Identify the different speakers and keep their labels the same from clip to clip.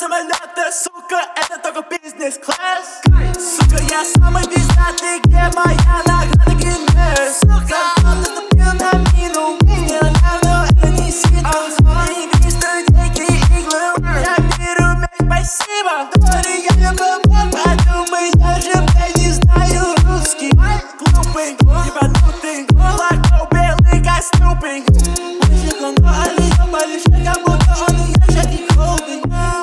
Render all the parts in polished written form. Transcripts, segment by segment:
Speaker 1: самолета, сука, это только бизнес-класс. Сука, я самый пиздатый, где моя награда Гиннес? Сука, он наступил на мину, сделал говно, это не сито. Они вистают дикие иглы, я беру мяч, спасибо. Говори, я люблю бог, подумай, я же, блядь, не знаю русский. Глупый, ебанутый, молоко белый, как Снупи. Мальчик, он али, ёбали, как будто он и я, Жаки Колби.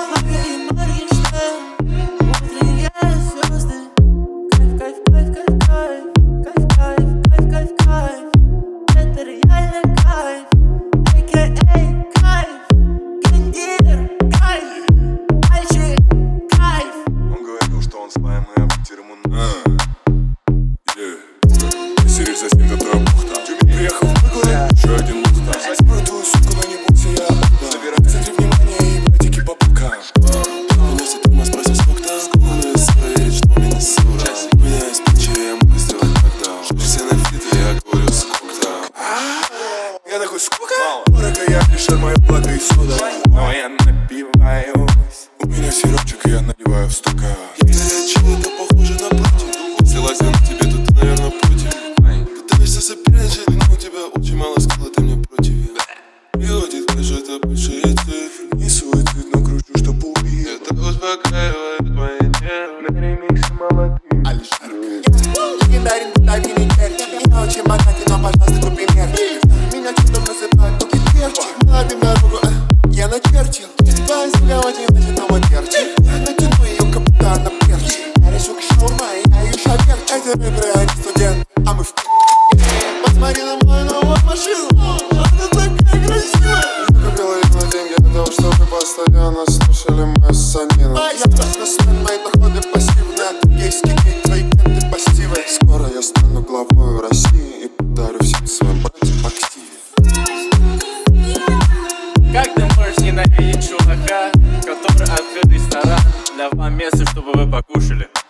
Speaker 2: Сирич совсем готова бухта. Приехал в город, еще один лухта. Спрую твою суку, но не бойся, я забираю. Центри внимания и братики по бокам. Меня с этим спросил, сколько там. Сколько проверить, что у меня сура. У меня есть плечи, я могу сделать нокдаун. Все на фите, я говорю, сколько там. Я такой, сколько? Дорого, я лишь мое благо и сода. Но я напиваюсь. У меня сиропчик, и я наливаю в стакан. Если я чил, это похоже на против. Если лазил на тебе, то ты, наверное, против. Пытаешься соперничать, но у тебя очень мало скилла, ты мне против. Приводит даже это большие цифры. Не свой цвет, но кручу, чтоб убить. Это успокаивает мои нервы. На ремиксе молодым
Speaker 3: Легендарен, Давини Керчи. Я очень богатый, но, пожалуйста, купи мерч. Меня чудом называют туки перчи. Ловим дорогу, я начертил. Твоя сука, вот не значит, но мой перчи. Я натяну ее капитана перчи. Я решу к шаурма, я ее шаверчи. Эти ребры, они студент, а мы в посмотри на мою новую машину. Она такая красивая. Я купила ее на деньги для того, чтобы постоянно слушали мою санину. Я бизнесмен, мои доходы пассивные. А ты гейский гей, твои клиенты пассивы. Скоро я стану главой России и подарю всем своим братьям активе.
Speaker 4: Как ты можешь ненавидеть чувака, который открыл ресторан для вам места, чтобы вы покушали?